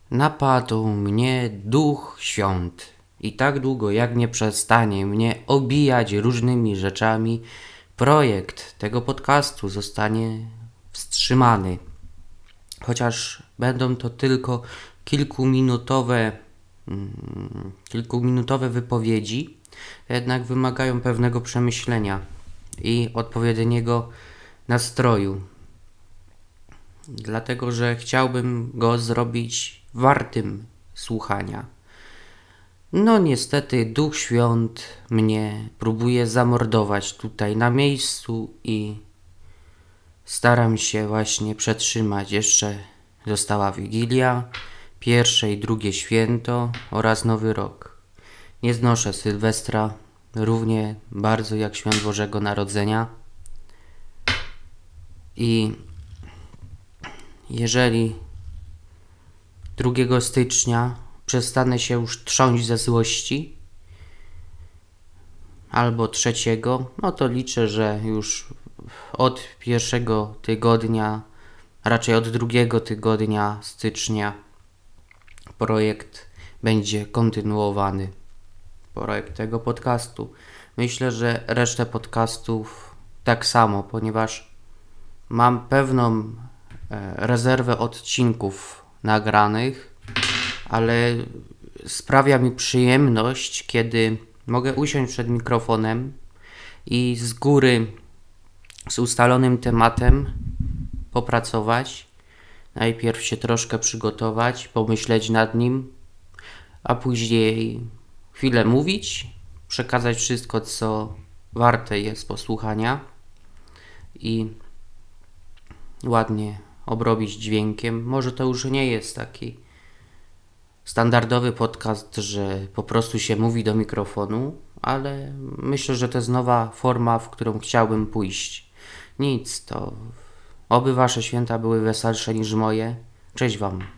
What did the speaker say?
Napadł mnie Duch Świąt i tak długo jak nie przestanie mnie obijać różnymi rzeczami, projekt tego podcastu zostanie wstrzymany. Chociaż będą to tylko kilkuminutowe wypowiedzi, jednak wymagają pewnego przemyślenia i odpowiedniego nastroju. Dlatego, że chciałbym go zrobić wartym słuchania. No niestety Duch Świąt mnie próbuje zamordować tutaj na miejscu i staram się właśnie przetrzymać. Jeszcze została Wigilia, pierwsze i drugie święto oraz Nowy Rok. Nie znoszę Sylwestra równie bardzo jak świąt Bożego Narodzenia. I jeżeli 2 stycznia przestanę się już trząść ze złości, albo 3, no to liczę, że już od 1 tygodnia, raczej od 2 tygodnia stycznia projekt będzie kontynuowany. Projekt tego podcastu. Myślę, że resztę podcastów tak samo, ponieważ mam pewną rezerwę odcinków nagranych, ale sprawia mi przyjemność, kiedy mogę usiąść przed mikrofonem i z góry z ustalonym tematem popracować. Najpierw się troszkę przygotować, pomyśleć nad nim, a później chwilę mówić, przekazać wszystko, co warte jest posłuchania i ładnie obrobić dźwiękiem. Może to już nie jest taki standardowy podcast, że po prostu się mówi do mikrofonu, ale myślę, że to jest nowa forma, w którą chciałbym pójść. Nic, to oby wasze święta były weselsze niż moje. Cześć wam.